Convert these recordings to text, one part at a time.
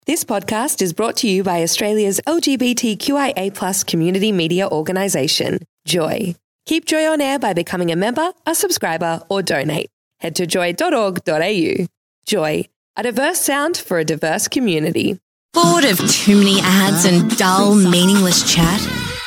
This podcast is brought to you by Australia's LGBTQIA+ community media organisation, Joy. Keep Joy on air by becoming a member, a subscriber, or donate. Head to joy.org.au. Joy, a diverse sound for a diverse community. Bored of too many ads and dull, meaningless chat?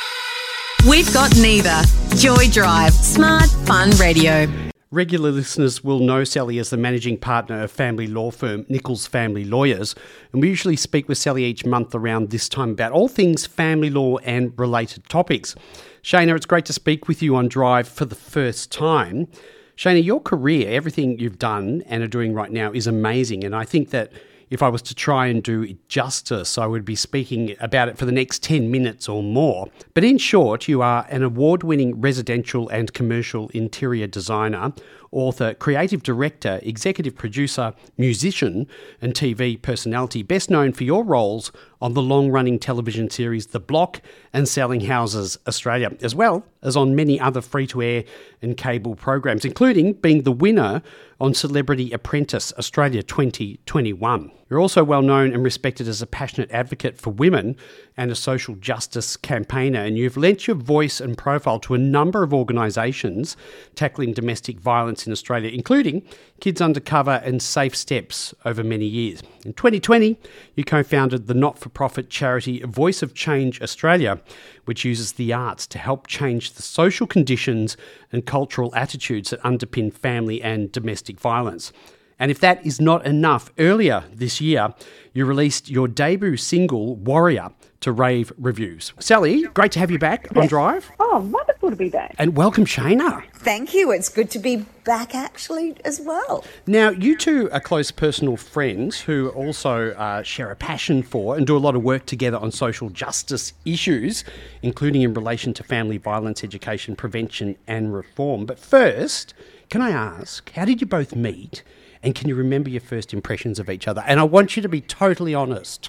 We've got neither. Joy Drive. Smart, fun radio. Regular listeners will know Sally as the managing partner of family law firm Nichols Family Lawyers, and we usually speak with Sally each month around this time about all things family law and related topics. Shana, it's great to speak with you on Drive for the first time. Shana, your career, everything you've done and are doing right now is amazing, and I think that if I was to try and do it justice, I would be speaking about it for the next 10 minutes or more. But in short, you are an award-winning residential and commercial interior designer, author, creative director, executive producer, musician and TV personality, best known for your roles on the long-running television series The Block and Selling Houses Australia, as well as on many other free-to-air and cable programs, including being the winner on Celebrity Apprentice Australia 2021. You're also well known and respected as a passionate advocate for women and a social justice campaigner, and you've lent your voice and profile to a number of organisations tackling domestic violence in Australia, including Kids Undercover and Safe Steps over many years. In 2020, you co-founded the not-for-profit charity Voice of Change Australia, which uses the arts to help change the social conditions and cultural attitudes that underpin family and domestic violence. And if that is not enough, earlier this year, you released your debut single, Warrior, to rave reviews. Sally, great to have you back on Drive. Oh, wonderful to be back. And welcome, Shana. Thank you. It's good to be back, actually, as well. Now, you two are close personal friends who also share a passion for and do a lot of work together on social justice issues, including in relation to family violence, education, prevention and reform. But first, can I ask, how did you both meet? And can you remember your first impressions of each other? And I want you to be totally honest.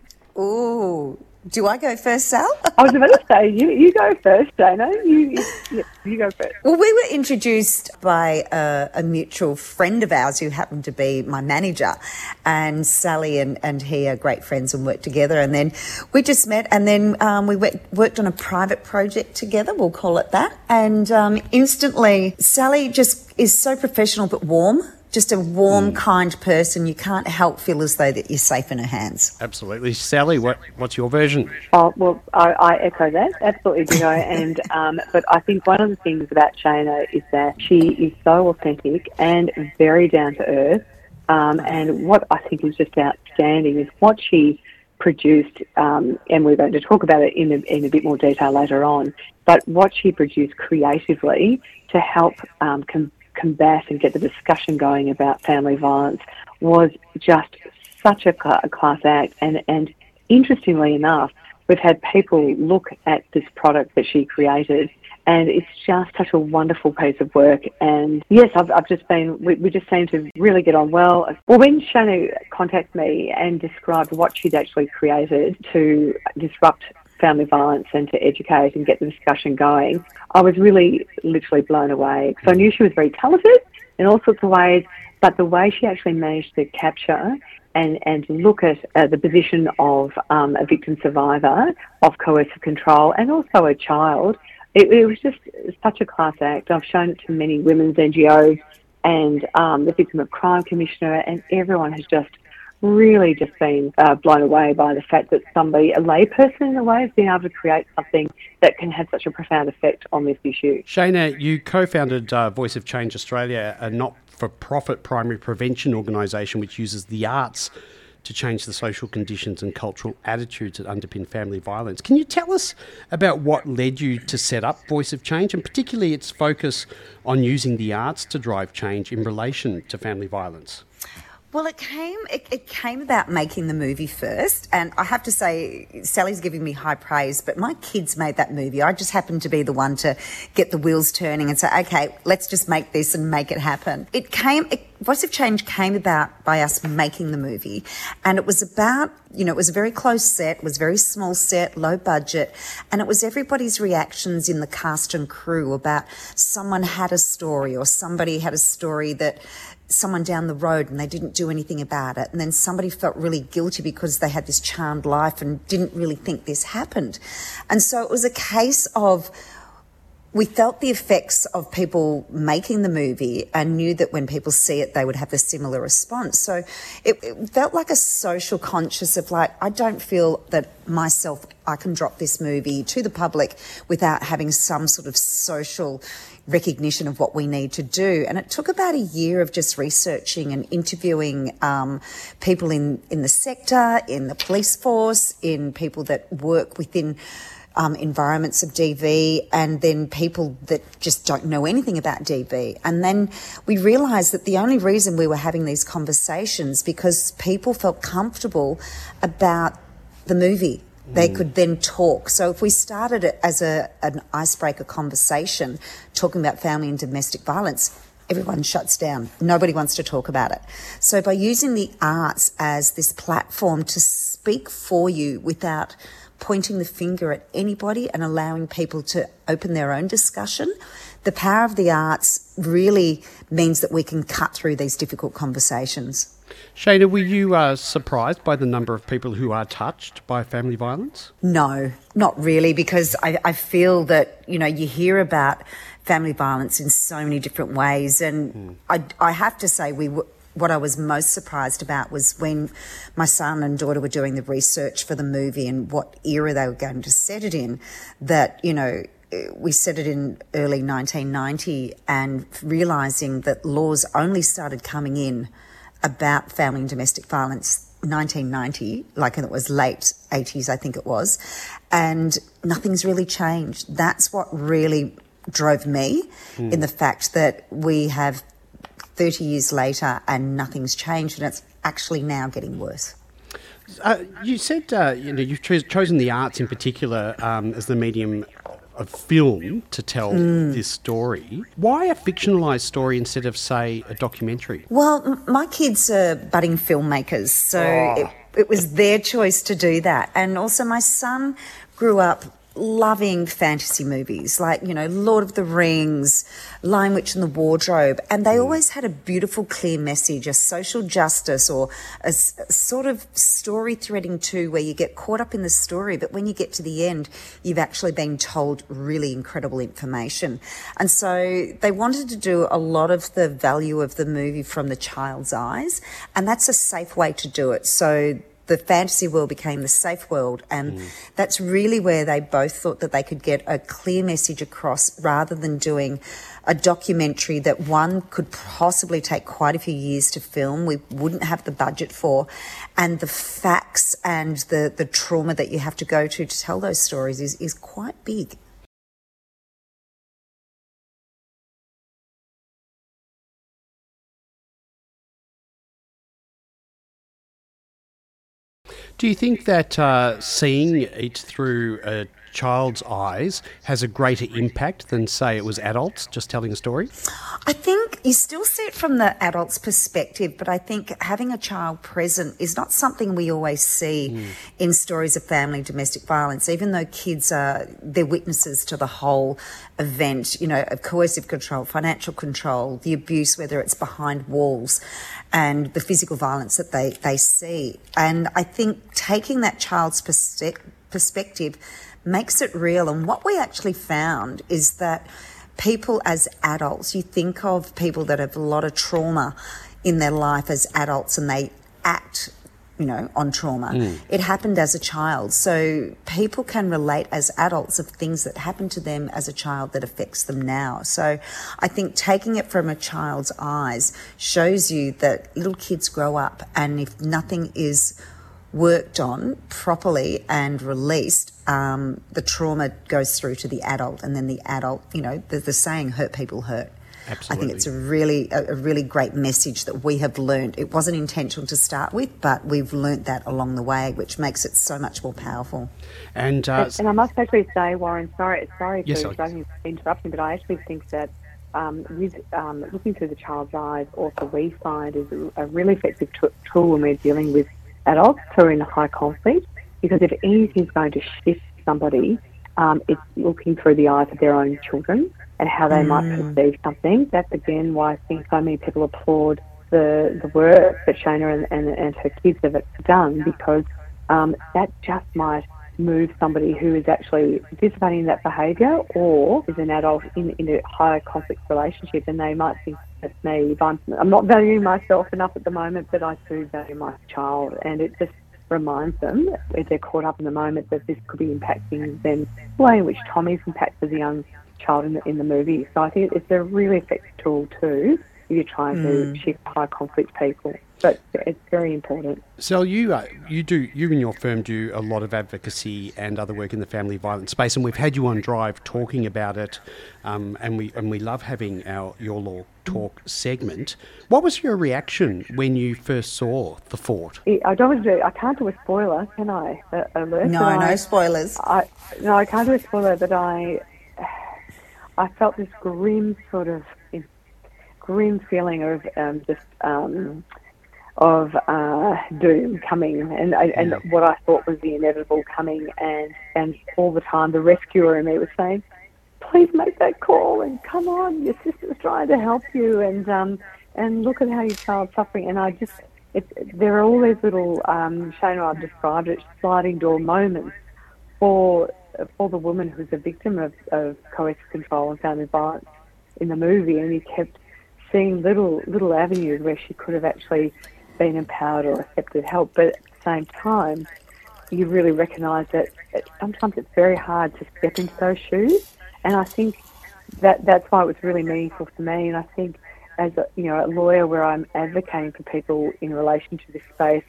Ooh, do I go first, Sal? I was about to say, you go first, Dana. You go first. Well, we were introduced by a mutual friend of ours who happened to be my manager, and Sally and he are great friends and work together. And then we just met, and then we worked on a private project together, we'll call it that. And instantly, Sally just is so professional but warm. Just a warm, kind person. You can't help feel as though that you're safe in her hands. Absolutely. Sally, what's your version? Oh, well, I echo that. Absolutely, Dino. And but I think one of the things about Shana is that she is so authentic and very down to earth. And what I think is just outstanding is what she produced, and we're going to talk about it in a bit more detail later on, but what she produced creatively to help combat and get the discussion going about family violence was just such a class act. And interestingly enough, we've had people look at this product that she created, and it's just such a wonderful piece of work. And yes, we just seem to really get on well. Well, when Shana contacted me and described what she'd actually created to disrupt family violence and to educate and get the discussion going, I was really literally blown away. So I knew she was very talented in all sorts of ways, but the way she actually managed to capture and look at the position of a victim survivor of coercive control and also a child, it was just such a class act. I've shown it to many women's NGOs and the Victim of Crime Commissioner, and everyone has just really just been blown away by the fact that somebody, a layperson in a way, has been able to create something that can have such a profound effect on this issue. Shana, you co-founded Voice of Change Australia, a not-for-profit primary prevention organisation which uses the arts to change the social conditions and cultural attitudes that underpin family violence. Can you tell us about what led you to set up Voice of Change, and particularly its focus on using the arts to drive change in relation to family violence? Well, it came about making the movie first, and I have to say, Sally's giving me high praise, but my kids made that movie. I just happened to be the one to get the wheels turning and say, okay, let's just make this and make it happen. Voice of Change came about by us making the movie, and it was about, it was a very close set, it was a very small set, low budget, and it was everybody's reactions in the cast and crew about someone had a story or somebody had a story that someone down the road and they didn't do anything about it. And then somebody felt really guilty because they had this charmed life and didn't really think this happened. And so it was a case of, we felt the effects of people making the movie and knew that when people see it, they would have a similar response. So it felt like a social conscious of like, I don't feel that myself, I can drop this movie to the public without having some sort of social recognition of what we need to do. And it took about a year of just researching and interviewing people in the sector, in the police force, in people that work within environments of DV, and then people that just don't know anything about DV. And then we realised that the only reason we were having these conversations because people felt comfortable about the movie. They could then talk. So if we started it as an icebreaker conversation, talking about family and domestic violence, everyone shuts down. Nobody wants to talk about it. So by using the arts as this platform to speak for you without pointing the finger at anybody and allowing people to open their own discussion, the power of the arts really means that we can cut through these difficult conversations. Shayna, were you surprised by the number of people who are touched by family violence? No, not really, because I feel that, you hear about family violence in so many different ways. And I have to say what I was most surprised about was when my son and daughter were doing the research for the movie and what era they were going to set it in, that, we set it in early 1990 and realising that laws only started coming in about family and domestic violence 1990, like it was late 80s, I think it was, and nothing's really changed. That's what really drove me in the fact that we have 30 years later and nothing's changed, and it's actually now getting worse. You said you've chosen the arts in particular as the medium of film to tell this story. Why a fictionalised story instead of, say, a documentary? Well, my kids are budding filmmakers, so it was their choice to do that. And also my son grew up loving fantasy movies like, Lord of the Rings, Lion, Witch and the Wardrobe, and they always had a beautiful, clear message, a social justice or a sort of story threading too, where you get caught up in the story, but when you get to the end, you've actually been told really incredible information. And so they wanted to do a lot of the value of the movie from the child's eyes, and that's a safe way to do it. So the fantasy world became the safe world, and that's really where they both thought that they could get a clear message across rather than doing a documentary that one could possibly take quite a few years to film, we wouldn't have the budget for, and the facts and the trauma that you have to go to tell those stories is quite big. Do you think that seeing it through a child's eyes has a greater impact than, say, it was adults just telling a story? I think you still see it from the adult's perspective, but I think having a child present is not something we always see in stories of family and domestic violence, even though kids they're witnesses to the whole event, of coercive control, financial control, the abuse, whether it's behind walls, and the physical violence that they see. And I think taking that child's perspective makes it real. And what we actually found is that people as adults, you think of people that have a lot of trauma in their life as adults and they act, on trauma. It happened as a child. So people can relate as adults of things that happened to them as a child that affects them now. So I think taking it from a child's eyes shows you that little kids grow up, and if nothing is worked on properly and released, the trauma goes through to the adult, and then the adult, the saying, hurt people hurt. Absolutely. I think it's a really great message that we have learned. It wasn't intentional to start with, but we've learnt that along the way, which makes it so much more powerful. And I must actually say, Warren, sorry Yes, for interrupting, but I actually think that with looking through the child's eyes, also we find is a really effective tool when we're dealing with adults who are in high conflict, because if anything's going to shift somebody, it's looking through the eyes of their own children and how they might perceive something. That's again why I think so many people applaud the work that Shana and her kids have done, because that just might move somebody who is actually participating in that behaviour or is an adult in a higher conflict relationship, and they might think, that's me, I'm not valuing myself enough at the moment, but I do value my child. And it just reminds them, if they're caught up in the moment, that this could be impacting them the way in which Tommy's impacted the young child in the movie. So I think it's a really effective tool too if you're trying to shift high conflict people. But it's very important. So you and your firm do a lot of advocacy and other work in the family violence space, and we've had you on Drive talking about it, and we love having Your Law Talk segment. What was your reaction when you first saw The Fort? I can't do a spoiler, can I? Alert? No spoilers. I can't do a spoiler, but I felt this grim feeling of doom coming, and what I thought was the inevitable coming, and all the time the rescuer in me was saying, please make that call, and come on, your sister's trying to help you, and look at how your child's suffering. And there are all these little, Shana, I've described it, sliding door moments for the woman who's a victim of coercive control and family violence in the movie, and you kept seeing little avenues where she could have actually been empowered or accepted help. But at the same time, you really recognise that sometimes it's very hard to step into those shoes, and I think that's why it was really meaningful for me. And I think as a lawyer where I'm advocating for people in relation to this space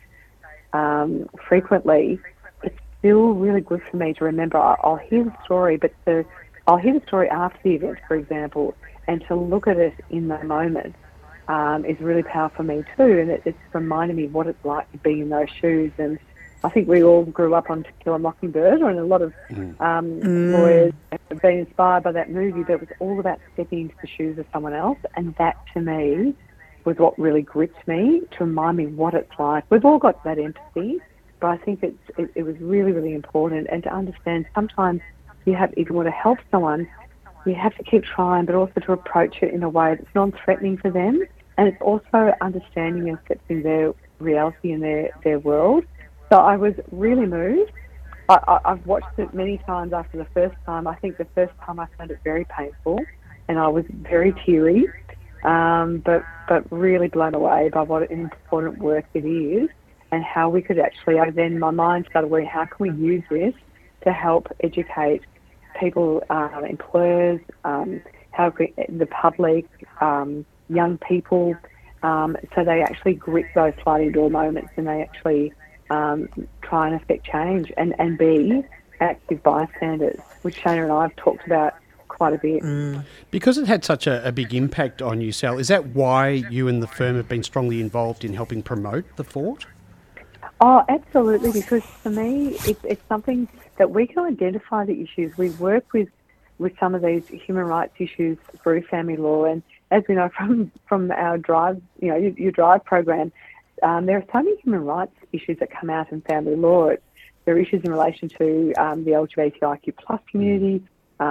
frequently, it's still really good for me to remember I'll hear the story, but I'll hear the story after the event, for example, and to look at it in the moment is really powerful for me too, and it's reminding me what it's like to be in those shoes. And I think we all grew up on To Kill a Mockingbird, and a lot of lawyers have been inspired by that movie, but it was all about stepping into the shoes of someone else, and that to me was what really gripped me, to remind me what it's like. We've all got that empathy, but I think it was really, really important, and to understand sometimes if you want to help someone, you have to keep trying, but also to approach it in a way that's non-threatening for them. And it's also understanding and accepting their reality and their world. So I was really moved. I've watched it many times after the first time. I think the first time I found it very painful, and I was very teary, but really blown away by what an important work it is, and how we could actually, then my mind started worrying, how can we use this to help educate people, employers, the public, young people, so they actually grip those sliding door moments, and they actually try and affect change and be active bystanders, which Shana and I have talked about quite a bit. Because it had such a big impact on you, Sal, is that why you and the firm have been strongly involved in helping promote The Fort? Oh, absolutely, because for me, it's something that we can identify the issues. We work with some of these human rights issues through family law, and as we know from our Drive, your Drive program, there are so many human rights issues that come out in family law. There are issues in relation to the LGBTIQ plus community,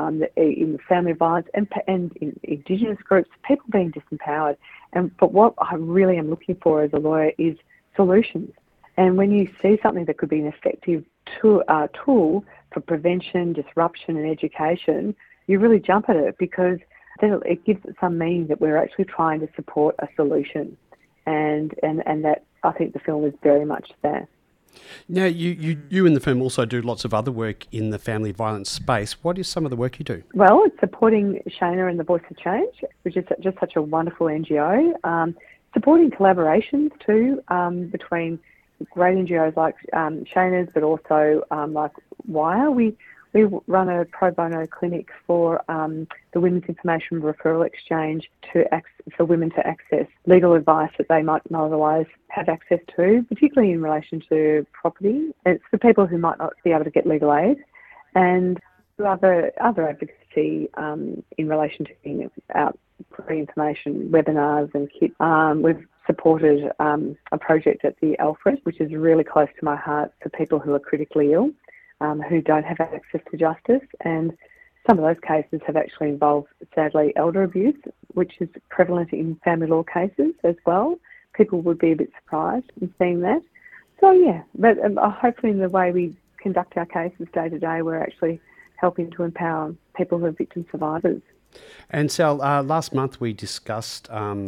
in family violence, and in Indigenous groups, people being disempowered. But what I really am looking for as a lawyer is solutions. And when you see something that could be an effective tool for prevention, disruption and education, you really jump at it, because then it gives it some meaning that we're actually trying to support a solution. And that, I think the film is very much that. Now, you and the firm also do lots of other work in the family violence space. What is some of the work you do? Well, it's supporting Shana and the Voice of Change, which is just such a wonderful NGO. Supporting collaborations too, between great NGOs like Shana's, but also like Wire. We run a pro bono clinic for the Women's Information Referral Exchange for women to access legal advice that they might not otherwise have access to, particularly in relation to property. It's for people who might not be able to get legal aid, and other advocacy in relation to giving out free information, webinars and kits. We've supported a project at the Alfred, which is really close to my heart, for people who are critically ill, who don't have access to justice. And some of those cases have actually involved, sadly, elder abuse, which is prevalent in family law cases as well. people would be a bit surprised in seeing that. So, yeah, but hopefully in the way we conduct our cases day to day, we're actually helping to empower people who are victim survivors. And Sal, last month we discussed,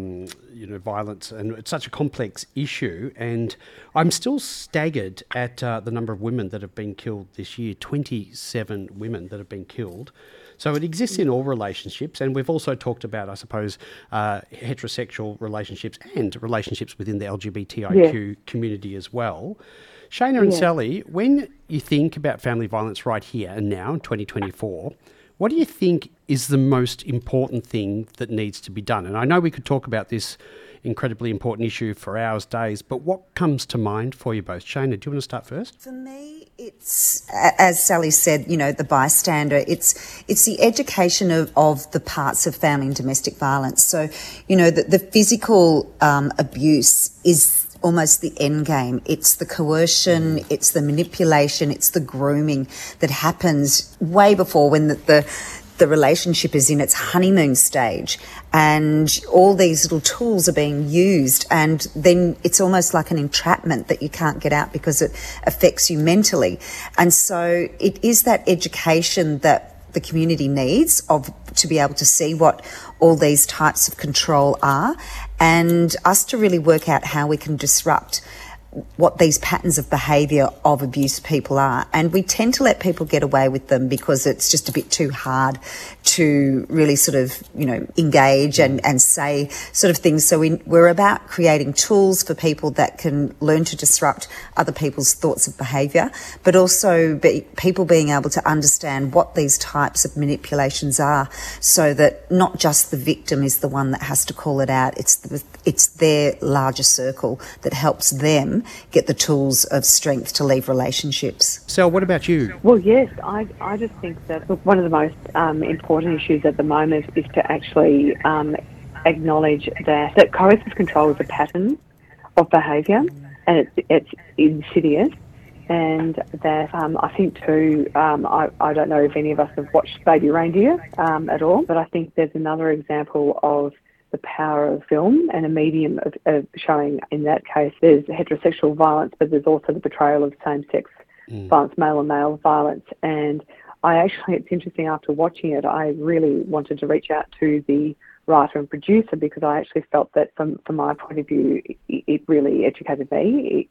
violence, and it's such a complex issue. And I'm still staggered at the number of women that have been killed this year. 27 women that have been killed. So it exists in all relationships, and we've also talked about, I suppose, heterosexual relationships and relationships within the LGBTIQ community as well. Shana and Sally, when you think about family violence right here and now in 2024, what do you think is the most important thing that needs to be done? And I know we could talk about this incredibly important issue for hours, days, but what comes to mind for you both? Shana, do you want to start first? For me, it's, as Sally said, the bystander. It's the education of the parts of family and domestic violence. So, the physical abuse is almost the end game. It's the coercion, it's the manipulation, it's the grooming that happens way before when the relationship is in its honeymoon stage, and all these little tools are being used, and then it's almost like an entrapment that you can't get out because it affects you mentally. And so it is that education that the community needs to be able to see what all these types of control are, and us to really work out how we can disrupt what these patterns of behaviour of abuse people are. And we tend to let people get away with them because it's just a bit too hard to really sort of, engage and say sort of things. So we're about creating tools for people that can learn to disrupt other people's thoughts of behaviour, but also people being able to understand what these types of manipulations are, so that not just the victim is the one that has to call it out, it's their larger circle that helps them get the tools of strength to leave relationships. So what about you? Well, yes, I just think that one of the most important issues at the moment is to actually acknowledge that coercive control is a pattern of behaviour, and it's insidious. And that I think too, I don't know if any of us have watched Baby Reindeer at all, but I think there's another example of the power of film and a medium of showing, in that case, there's heterosexual violence, but there's also the portrayal of same-sex violence, male-on-male violence. And it's interesting, after watching it, I really wanted to reach out to the writer and producer, because I actually felt that from my point of view, it really educated me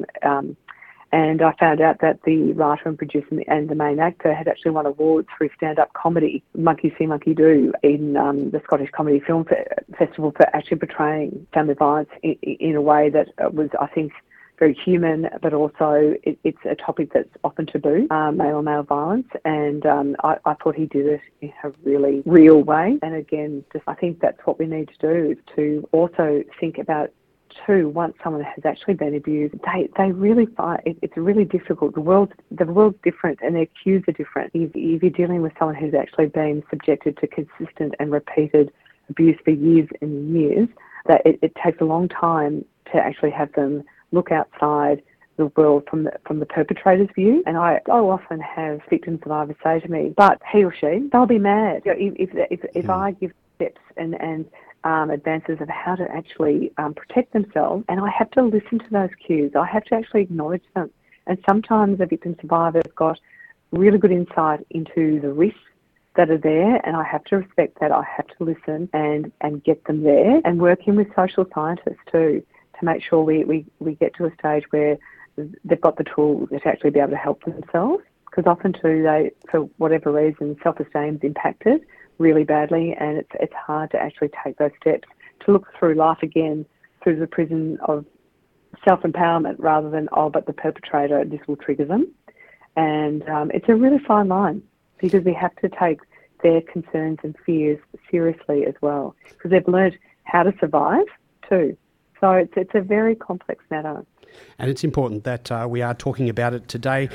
and I found out that the writer and producer and the main actor had actually won awards for his stand-up comedy, Monkey See, Monkey Do, in the Scottish Comedy Film Festival, for actually portraying family violence in a way that was, I think, very human, but also it's a topic that's often taboo, male-on-male violence, and I thought he did it in a really real way. And again, I think that's what we need to do, is to also think about too, once someone has actually been abused, they really find it's really difficult. The world's different, and their cues are different. If you're dealing with someone who's actually been subjected to consistent and repeated abuse for years and years, that it takes a long time to actually have them look outside the world from the perpetrator's view. And I often have victim survivors say to me, but he or she, they'll be mad. If I give steps and advances of how to actually protect themselves, and I have to listen to those cues. I have to actually acknowledge them. And sometimes a victim survivor has got really good insight into the risks that are there, and I have to respect that. I have to listen and get them there, and working with social scientists too, to make sure we get to a stage where they've got the tools to actually be able to help themselves. Because often too, they, for whatever reason, self-esteem is impacted really badly, and it's hard to actually take those steps to look through life again through the prism of self-empowerment, rather than, but the perpetrator, this will trigger them. And it's a really fine line, because we have to take their concerns and fears seriously as well, because they've learned how to survive too. So it's a very complex matter. And it's important that we are talking about it today.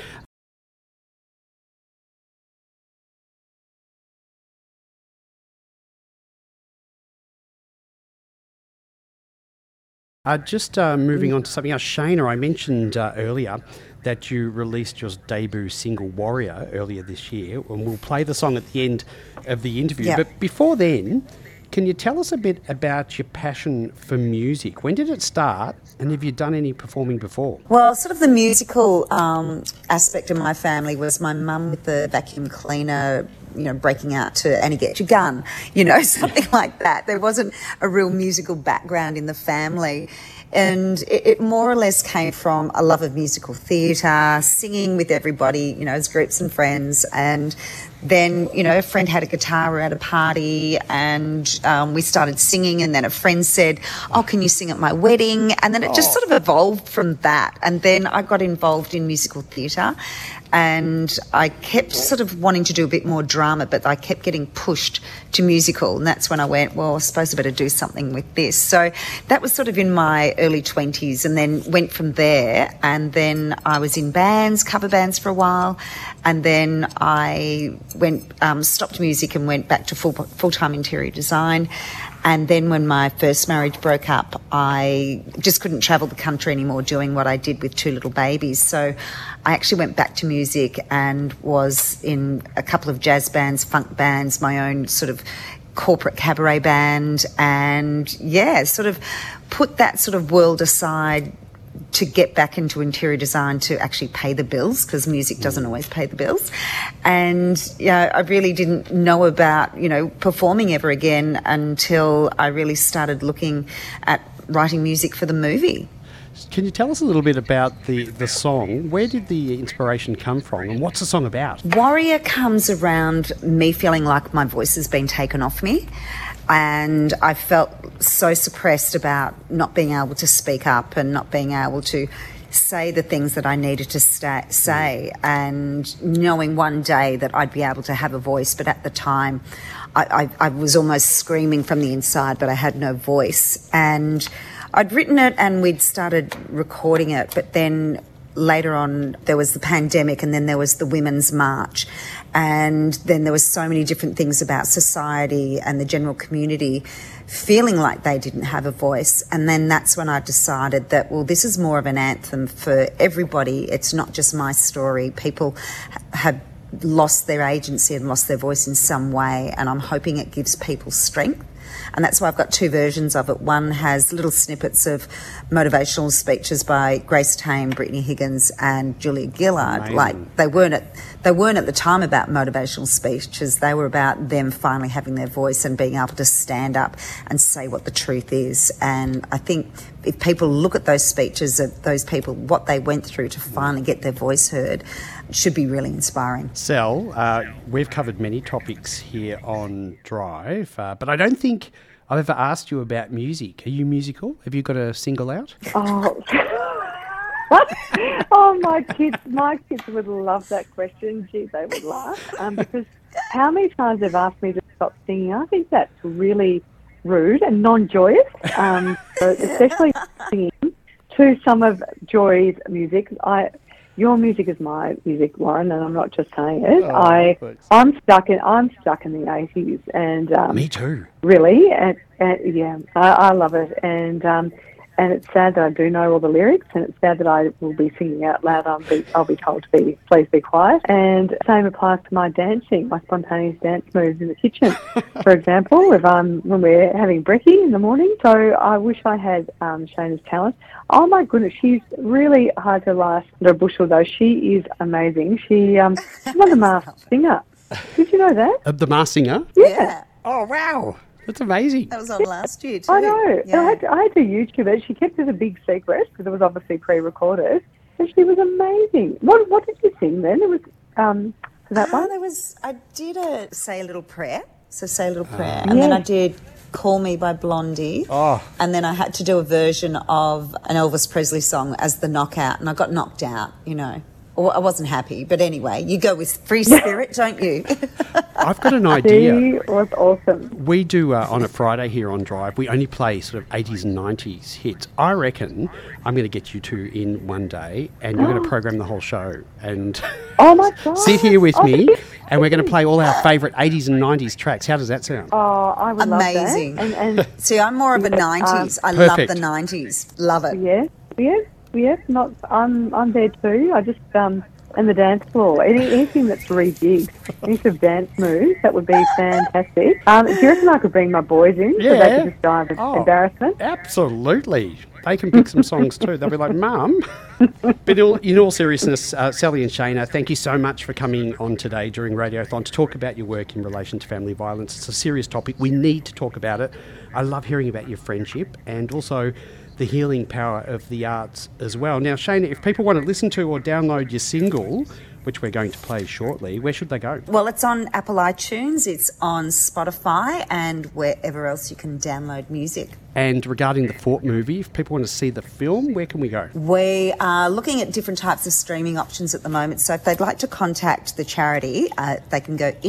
Just moving on to something else, Shana, I mentioned earlier that you released your debut single, Warrior, earlier this year, and we'll play the song at the end of the interview. Yep. But before then, can you tell us a bit about your passion for music? When did it start, and have you done any performing before? Well, sort of the musical aspect of my family was my mum with the vacuum cleaner, breaking out to Annie Get Your Gun, something like that. There wasn't a real musical background in the family. And it more or less came from a love of musical theatre, singing with everybody, as groups and friends. And then, a friend had a guitar at a party and we started singing, and then a friend said, "Oh, can you sing at my wedding?" And then it just sort of evolved from that. And then I got involved in musical theatre, and I kept sort of wanting to do a bit more drama, but I kept getting pushed to musical, and that's when I went, well, I suppose I better do something with this. So that was sort of in my early 20s, and then went from there, and then I was in bands, cover bands for a while, and then I stopped music and went back to full-time interior design. And then when my first marriage broke up, I just couldn't travel the country anymore doing what I did with two little babies. So I actually went back to music and was in a couple of jazz bands, funk bands, my own sort of corporate cabaret band, and sort of put that sort of world aside to get back into interior design to actually pay the bills, because music doesn't always pay the bills. And I really didn't know about performing ever again until I really started looking at writing music for the movie. Can you tell us a little bit about the song? Where did the inspiration come from, and what's the song about? Warrior comes around me feeling like my voice has been taken off me, and I felt so suppressed about not being able to speak up and not being able to say the things that I needed to say, and knowing one day that I'd be able to have a voice. But at the time, I was almost screaming from the inside, but I had no voice. And I'd written it and we'd started recording it, but then later on there was the pandemic, and then there was the Women's March, and then there was so many different things about society and the general community feeling like they didn't have a voice. And then that's when I decided that, well, this is more of an anthem for everybody. It's not just my story. People have lost their agency and lost their voice in some way, and I'm hoping it gives people strength. And that's why I've got two versions of it. One has little snippets of motivational speeches by Grace Tame, Brittany Higgins and Julia Gillard. Amazing. Like they weren't at the time about motivational speeches. They were about them finally having their voice and being able to stand up and say what the truth is. And I think if people look at those speeches of those people, what they went through to finally get their voice heard, should be really inspiring. Sel, we've covered many topics here on Drive, but I don't think I've ever asked you about music. Are you musical? Have you got a single out? Oh, oh, my kids would love that question. Gee, they would laugh because how many times they've asked me to stop singing. I think that's really rude and non-joyous, especially singing to some of Joy's music. Your music is my music, Warren, and I'm not just saying it. I'm stuck in the 80s, and Me too. Really, and yeah, I love it, and it's sad that I do know all the lyrics, and it's sad that I will be singing out loud. I'll be told to please be quiet. And same applies to my dancing, my spontaneous dance moves in the kitchen, for example, when we're having brekkie in the morning. So I wish I had Shayna's talent. Oh my goodness, she's really hard to last under a bushel, though. She is amazing. She's won the Masked Singer. Did you know that? The Masked Singer? Yeah. Oh, wow. That's amazing. That was on last year too. I know. Yeah. I had to YouTube it. She kept it a big secret because it was obviously pre-recorded. And she was amazing. What did you sing then? It was for that one? I did Say a Little Prayer. So Say a Little Prayer. And then I did Call Me by Blondie. Oh. And then I had to do a version of an Elvis Presley song as the knockout. And I got knocked out, Or I wasn't happy. But anyway, you go with free spirit, don't you? I've got an idea. She was awesome. We do, on a Friday here on Drive, we only play sort of 80s and 90s hits. I reckon I'm going to get you two in one day, and you're going to program the whole show and Oh my God. sit here with me, yes. and we're going to play all our favourite 80s and 90s tracks. How does that sound? Oh, I would Amazing. love that. And See, I'm more of a 90s. I Perfect. love the 90s. Love it. yes. I'm there too. I just And the dance floor. Anything that's rejigged. Any sort of dance moves, that would be fantastic. Do you reckon I could bring my boys in so they could just die of embarrassment? Absolutely. They can pick some songs too. They'll be like, Mum. But in all seriousness, Sally and Shayna, thank you so much for coming on today during Radiothon to talk about your work in relation to family violence. It's a serious topic. We need to talk about it. I love hearing about your friendship and also the healing power of the arts as well. Now, Shayna, if people want to listen to or download your single, which we're going to play shortly, where should they go? Well, it's on Apple iTunes, it's on Spotify, and wherever else you can download music. And regarding the Fort movie, if people want to see the film, where can we go? We are looking at different types of streaming options at the moment, so if they'd like to contact the charity, they can go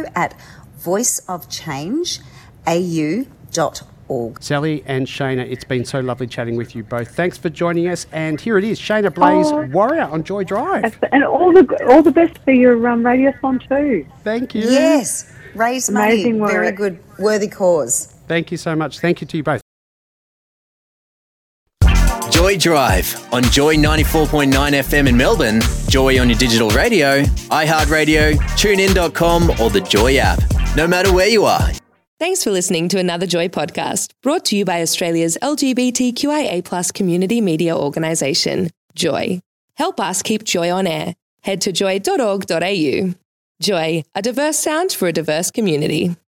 info@voiceofchangeau.org. Sally and Shayna, it's been so lovely chatting with you both. Thanks for joining us. And here it is, Shayna Blaze, Warrior on Joy Drive. And all the best for your radiothon too. Thank you. Yes, raise money. Amazing work. Very good, worthy cause. Thank you so much. Thank you to you both. Joy Drive on Joy 94.9 FM in Melbourne, Joy on your digital radio, iHeartRadio, TuneIn.com or the Joy app. No matter where you are. Thanks for listening to another Joy podcast, brought to you by Australia's LGBTQIA+ community media organisation, Joy. Help us keep Joy on air. Head to joy.org.au. Joy, a diverse sound for a diverse community.